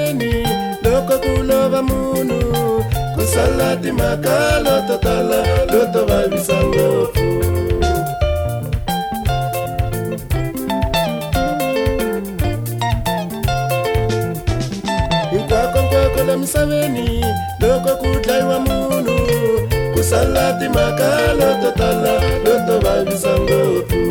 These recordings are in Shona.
emisaveni loko ku lova munhu ku sala timhaka to tala to vavisa ngopfu. Hinkwako la misaveni loko ku dlayiwa munhu ku sala timhaka to tala to vavisa ngopfu.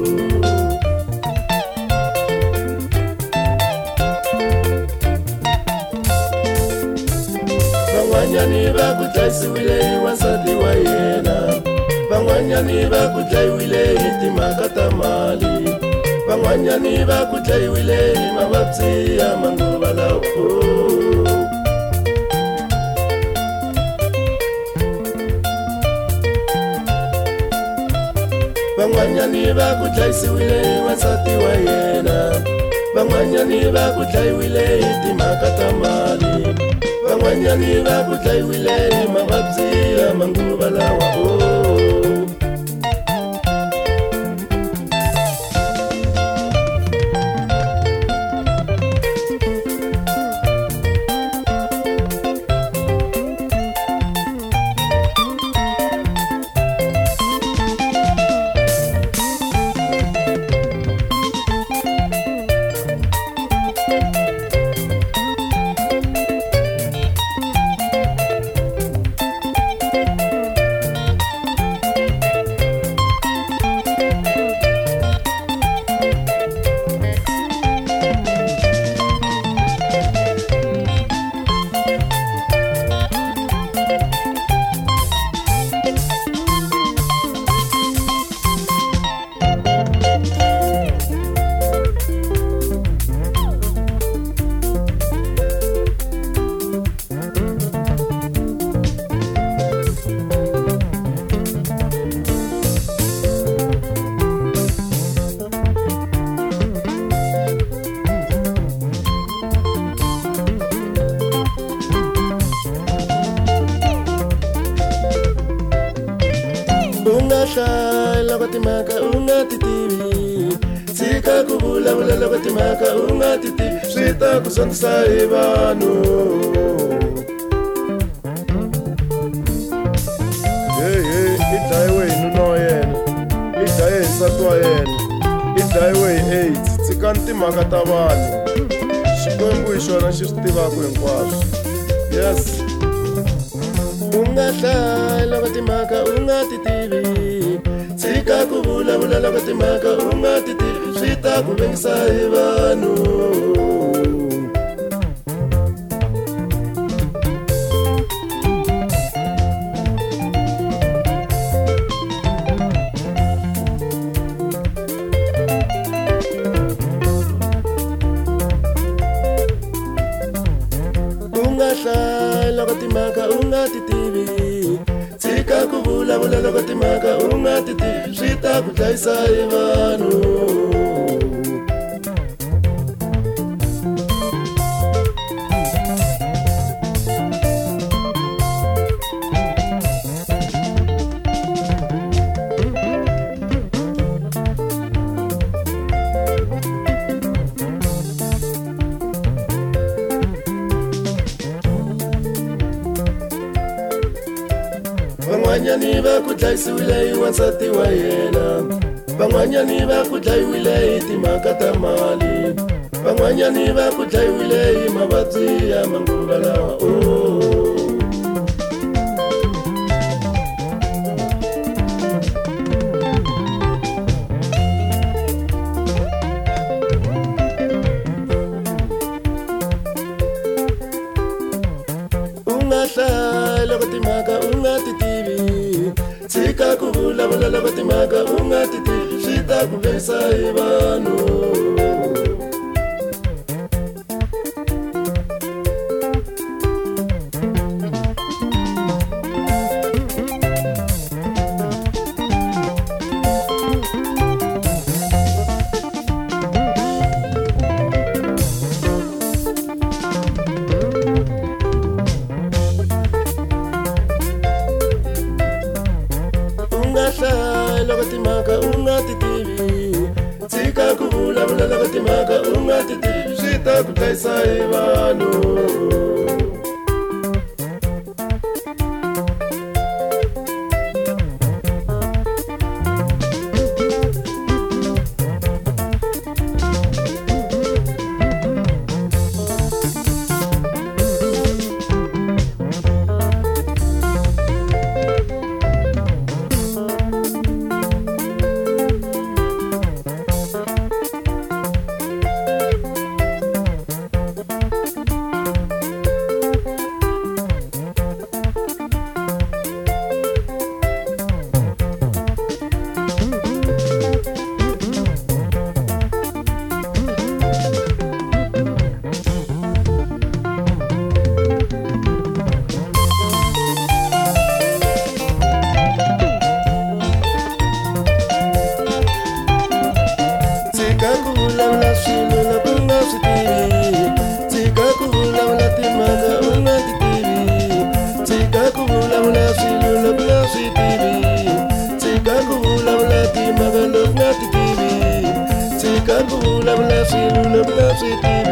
Van'wanyani va ku dlayisiwile wansati wa yena, van'wanyani va ku dlayiwile hi timhaka ta mali, van'wanyani va ku dlayiwile hi mavabyi ya manguva lawa. Van'wanyani va ku dlayisiwile wansati wa yena, van'wanyani va ku dlayiwile hi timhaka ta mali, van'wanyani va ku dlayiwile hi mavabyi ya manguva lawa. Loko timhaka u nga ti tivi, tshika ku vulavula loko timhaka u nga ti tivi, swi ta ku sondzisa hi vanhu. I dlayiwe hi nuna wa yena, i dlaye hi nsati wa yena, i dlayiwe hi AIDS. Tshikani timhaka ta vanhu, Xikwembu hi xona xi swi tivaka hinkwaswo. Yes, u nga hlayi loko timhaka u nga ti tivi, tshika ku vulavula loko timhaka u nga ti tivi, swi ta ku vengisa hi vanhu. U nga hlayi loko timhaka u nga ti tivi, tshika ku vulavula loko timhaka u nga ti tivi, swi ta ku dlayisa hi vanhu. Van'wanyani va ku dlayisiwile hi wansati wa yena, van'wanyani va ku dlayiwile hi timhaka ta mali, van'wanyani va ku dlayiwile hi mavabyi ya manguva lawa. U nga hlayi loko timhaka u nga ti tivi, tshika ku vulavula loko timhaka u nga ti tivi, swi ta ku vengisa hi vanhu. Loko timhaka u nga ti tivi, tshika ku vulavula swi tiva